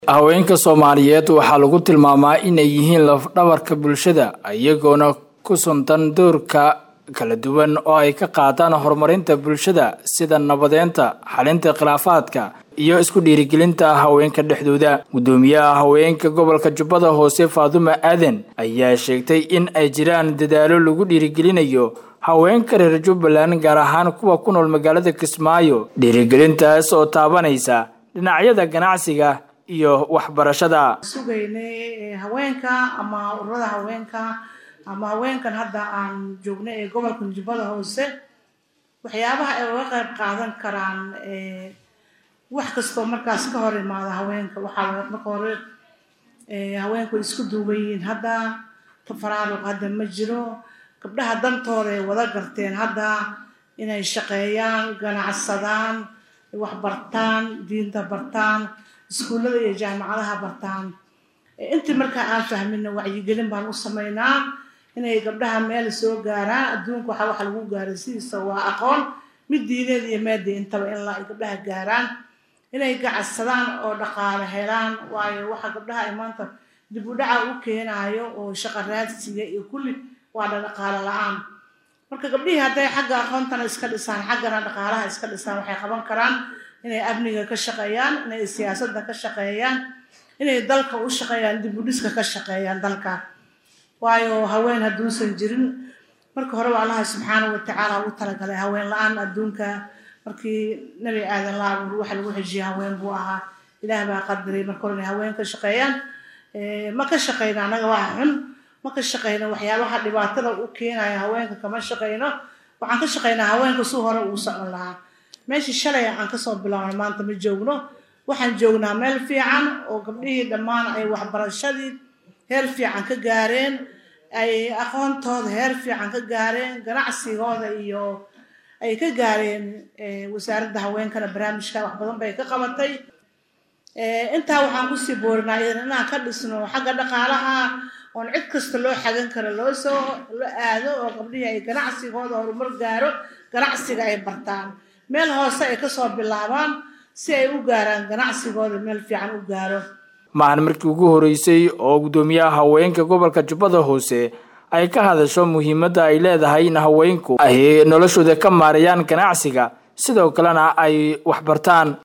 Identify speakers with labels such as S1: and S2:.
S1: haweenka Soomaaliyeed waxaa lagu tilmaamaa inay yihiin laf-dhabarka bulshada iyagoona ku suntan doorka kala duwan oo ay ka qaataan horumarinta bulshada sida nabadeynta, xalinta khilaafaadka iyo isku dhiirigelinta haweenka dhexdooda. Gudoomiyaha haweenka gobolka Jubbada Hoose Faadumo Aadan ayaa sheegtay in ay jiraan dadaalo lagu dhiirigelinayo haweenka reer Jubbaland gaar ahaan kuwa ku nool magaalada Kismaayo. Dhiirigelintaas oo taabanaysa dhinacyada ganacsiga iyo waxbarashada.
S2: Sugaynay haweenka ama ururada haweenka ama haweenkan hadda aan joognay gobolka Jubbada Hoose waxyaabaha ay uga qayb qaadan karaan wax kasta markaas ka hor imaada haweenka waxa marka hore haweenku isku duubayeen hadda tafaraaruq hadda ma jiro gabdhaha dantooda ay wada garteen hadda inay shaqeeyaan ganacsadaan wax bartaan diinta bartaan iskuulada iyo jaamacadaha bartaan intii marka aan fahmino wacyigelin baan u sameynaa inay gabdhaha meel soo gaaraan adduunka waxa lagu gaaray sidiisa waa aqoon mid diineed iyo maadi intaba in la gabdhaha gaaraan inay gacadsadaan oo dhaqaale helaan waayo waxa gabdhaha ay maanta dib u dhaca u keenayo oo shaqo raadsiga iyo kulli waa dhaqaale la'aan marka gabdhihii hadday xagga aqoontana iska dhisaan xaggana dhaqaalaha iska dhisaan waxay qaban karaan inay amniga ka shaqeeyaan inay siyaasadda ka shaqeeyaan inay dalka u shaqeeyaan dib u dhiska ka shaqeeyaan dalka waayo haween hadduusan jirin marka hore Allah subhanahu wa ta'ala uu talagalay haween la'aan adduunka markii nabi aadan la abuuray waxa lagu xijiyay haween buu ahaa ilaahay baa qadaray marka hore haween ka shaqeeyaan ma ka shaqeynaa anaga waa xun ma ka shaqeyno waxyaabaha dhibaatada u keenaya haweenka kama shaqeyno waxaan ka shaqeynaa haweenka soo hore uu socon lahaa meeshii shalay aan ka soo bilaabnay maanta ma joogno waxaan joognaa meel fiican oo gabdhihii dhammaan ay waxbarashadii heer fiican ka gaareen ay aqoontooda heer fiican ka gaareen ganacsigooda iyo ay ka gaareen wasaaradda haweenkana barnaamijka wax badan bay ka qabatay intaa waxaan ku sii boorinaa inaan ka dhisno xagga dhaqaalaha oo cid kasta loo xagan karo loo aado oo gabdhihii ay ganacsigooda horumar gaaro ganacsiga ay bartaan meel hoose ay ka soo bilaabaan si ay u gaaraan ganacsigooda meel fiican u gaaro
S1: maahan markii ugu horeysay oo gudoomiyaha haweenka gobolka Jubbada Hoose ay ka hadasho muhiimadda ay leedahay in haweenku ay noloshooda ka maareeyaan ganacsiga sidoo kalena ay wax bartaan.